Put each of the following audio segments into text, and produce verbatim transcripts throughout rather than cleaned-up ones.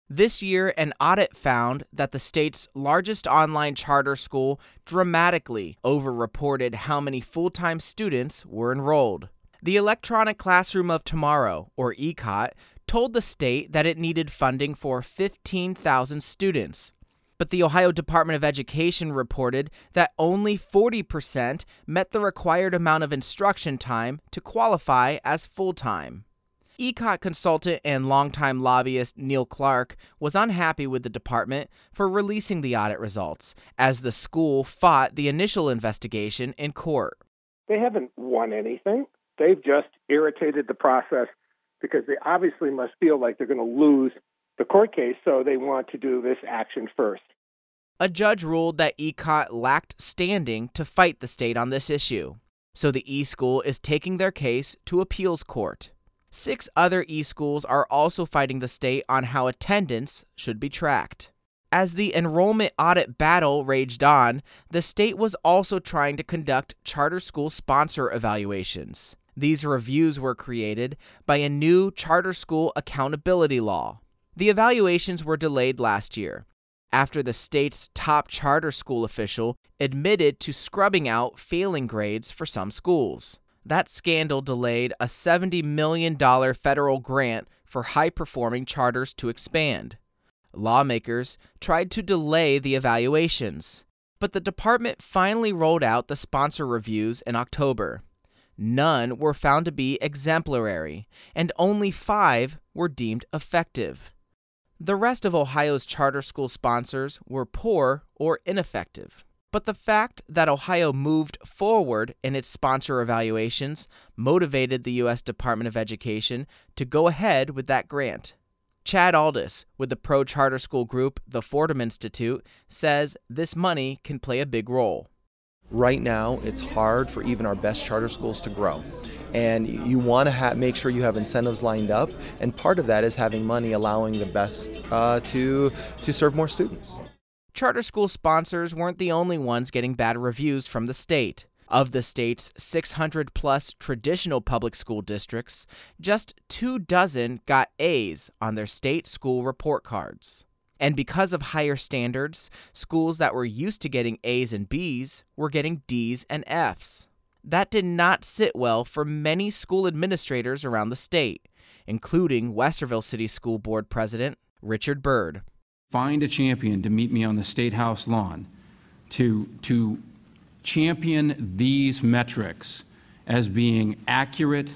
This year, an audit found that the state's largest online charter school dramatically overreported how many full-time students were enrolled. The Electronic Classroom of Tomorrow, or E C O T, told the state that it needed funding for fifteen thousand students. But the Ohio Department of Education reported that only forty percent met the required amount of instruction time to qualify as full-time. E C O T consultant and longtime lobbyist Neil Clark was unhappy with the department for releasing the audit results, as the school fought the initial investigation in court. They haven't won anything. They've just irritated the process because they obviously must feel like they're going to lose the court case, so they want to do this action first. A judge ruled that E C O T lacked standing to fight the state on this issue, so the e-school is taking their case to appeals court. Six other e-schools are also fighting the state on how attendance should be tracked. As the enrollment audit battle raged on, the state was also trying to conduct charter school sponsor evaluations. These reviews were created by a new charter school accountability law. The evaluations were delayed last year, after the state's top charter school official admitted to scrubbing out failing grades for some schools. That scandal delayed a seventy million dollars federal grant for high-performing charters to expand. Lawmakers tried to delay the evaluations, but the department finally rolled out the sponsor reviews in October. None were found to be exemplary, and only five were deemed effective. The rest of Ohio's charter school sponsors were poor or ineffective. But the fact that Ohio moved forward in its sponsor evaluations motivated the U S Department of Education to go ahead with that grant. Chad Aldis, with the pro-charter school group the Fordham Institute, says this money can play a big role. Right now, it's hard for even our best charter schools to grow. And you want to ha- make sure you have incentives lined up, and part of that is having money allowing the best uh, to, to serve more students. Charter school sponsors weren't the only ones getting bad reviews from the state. Of the state's six hundred plus traditional public school districts, just two dozen got A's on their state school report cards. And because of higher standards, schools that were used to getting A's and B's were getting D's and F's. That did not sit well for many school administrators around the state, including Westerville City School Board President Richard Byrd. Find a champion to meet me on the State House lawn to, to champion these metrics as being accurate,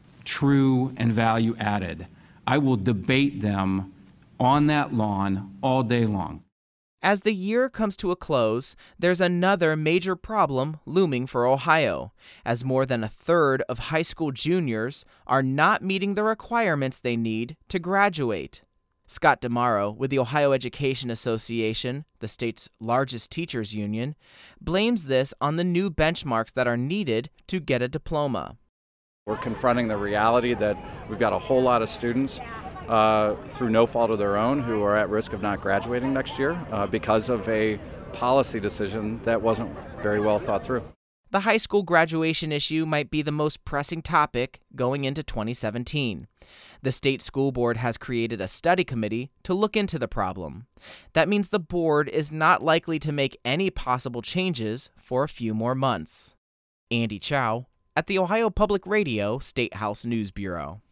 true, and value added. I will debate them on that lawn all day long. As the year comes to a close, there's another major problem looming for Ohio, as more than a third of high school juniors are not meeting the requirements they need to graduate. Scott DeMauro, with the Ohio Education Association, the state's largest teachers union, blames this on the new benchmarks that are needed to get a diploma. We're confronting the reality that we've got a whole lot of students uh, through no fault of their own who are at risk of not graduating next year uh, because of a policy decision that wasn't very well thought through. The high school graduation issue might be the most pressing topic going into twenty seventeen. The state school board has created a study committee to look into the problem. That means the board is not likely to make any possible changes for a few more months. Andy Chow at the Ohio Public Radio State House News Bureau.